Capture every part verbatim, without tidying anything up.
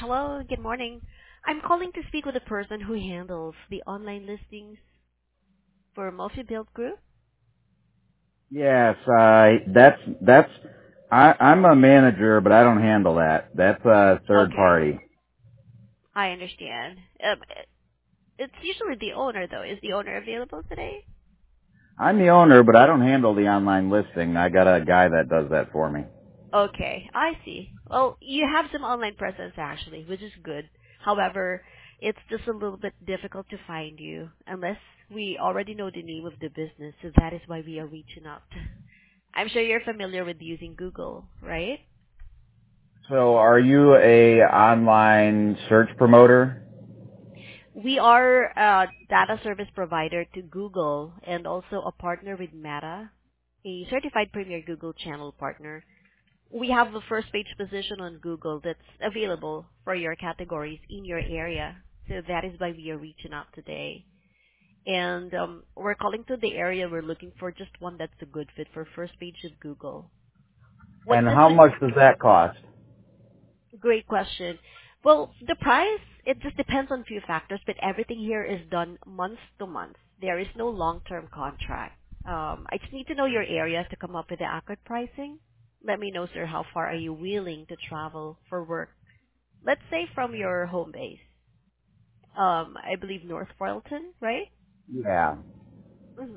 Hello, good morning. I'm calling to speak with the person who handles the online listings for Multi-Build Group. Yes, uh, that's that's. I, I'm a manager, but I don't handle that. That's a third Okay, party. I understand. Um, it's usually the owner, though. Is the owner available today? I'm the owner, but I don't handle the online listing. I got a guy that does that for me. Okay, I see. Well, you have some online presence actually, which is good. However, it's just a little bit difficult to find you unless we already know the name of the business, so that is why we are reaching out. I'm sure you're familiar with using Google, right? So, are you a online search promoter? We are a data service provider to Google and also a partner with Meta, a certified premier Google channel partner. We have a first page position on Google that's available for your categories in your area. So that is why we are reaching out today. And um, we're calling to the area we're looking for just one that's a good fit for first page of Google. What And this how would much does that cost? Great question. Well, the price, it just depends on few factors, but everything here is done month to month. There is no long-term contract. Um, I just need to know your area to come up with the accurate pricing. Let me know, sir, how far are you willing to travel for work? Let's say from your home base. Um, I believe North Royalton, right? Yeah, hmm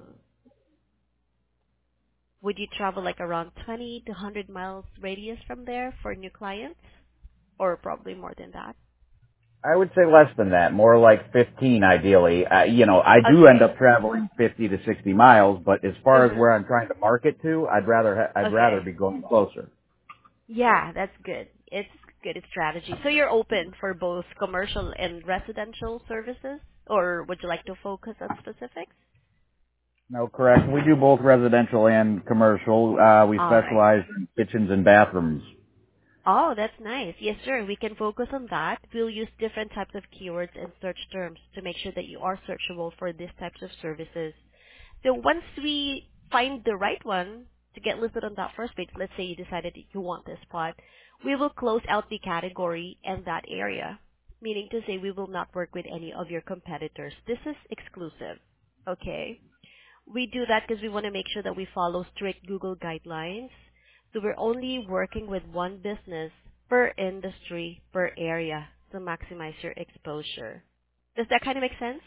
Would you travel like around twenty to one hundred miles radius from there for new clients? Or probably more than that? I would say less than that. More like fifteen, ideally. Uh, you know, I do end Okay. up traveling fifty to sixty miles, but as far as hmm where I'm trying to market to, I'd rather ha- I'd rather Okay. be going closer. Yeah, that's good. It's good strategy. So you're open for both commercial and residential services, or would you like to focus on specifics? No, correct. We do both residential and commercial. Uh, we All right. specialize in kitchens and bathrooms. Oh, that's nice. Yes, sir. We can focus on that. We'll use different types of keywords and search terms to make sure that you are searchable for these types of services. So once we find the right one to get listed on that first page, let's say you decided that you want this spot, we will close out the category and that area, meaning to say we will not work with any of your competitors. This is exclusive. Okay? We do that because we want to make sure that we follow strict Google guidelines. So we're only working with one business per industry, per area to maximize your exposure. Does that kind of make sense?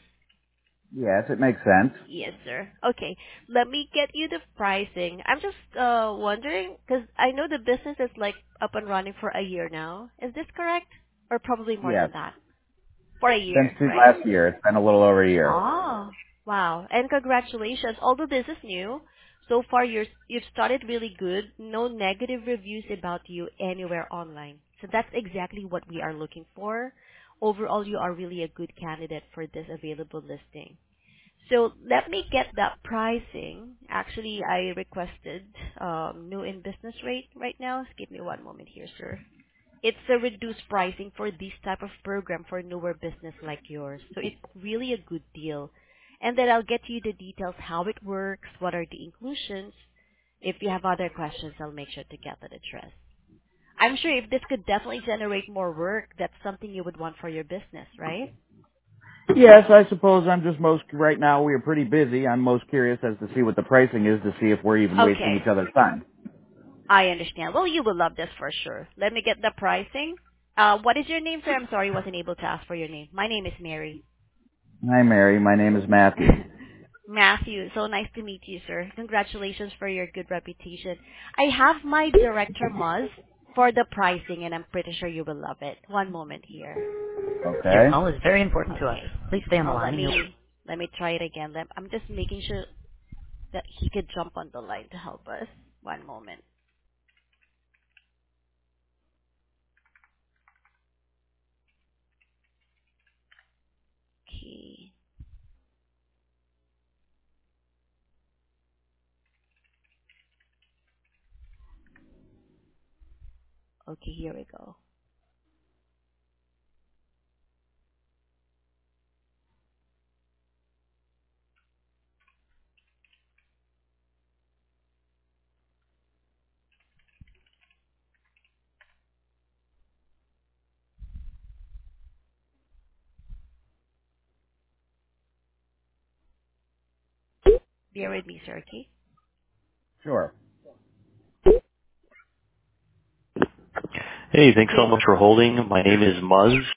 Yes, it makes sense. Yes, sir. Okay. Let me get you the pricing. I'm just uh wondering, because I know the business is like up and running for a year now. Is this correct? Or probably more Yes. than that? For a Since year, two right? last year, it's been a little over a year. Oh, wow. And congratulations. Although this is new, so far you're, you've started really good. No negative reviews about you anywhere online. So that's exactly what we are looking for. Overall, you are really a good candidate for this available listing. So let me get that pricing. Actually, I requested um, new in business rate right now. Just give me one moment here, sir. It's a reduced pricing for this type of program for newer business like yours. So it's really a good deal. And then I'll get you the details, how it works, what are the inclusions. If you have other questions, I'll make sure to get that addressed. I'm sure if this could definitely generate more work, that's something you would want for your business, right? Yes, I suppose I'm just most, right now we are pretty busy. I'm most curious as to see what the pricing is to see if we're even wasting Okay. each other's time. I understand. Well, you will love this for sure. Let me get the pricing. Uh, what is your name, sir? I'm sorry, I wasn't able to ask for your name. My name is Mary. Hi Mary, my name is Matthew. Matthew, so nice to meet you, sir. Congratulations for your good reputation. I have my director, Muzz, for the pricing, and I'm pretty sure you will love it. One moment here. Your Okay? call is very important to us. Okay. Please stay on the Oh, line let and you'll... me let me try it again. Let- I'm just making sure that he could jump on the line to help us. One moment. Okay. Okay, here we go. Bear with me, sir, okay? Sure. Hey, thanks so Okay. much for holding. My name is Muzz.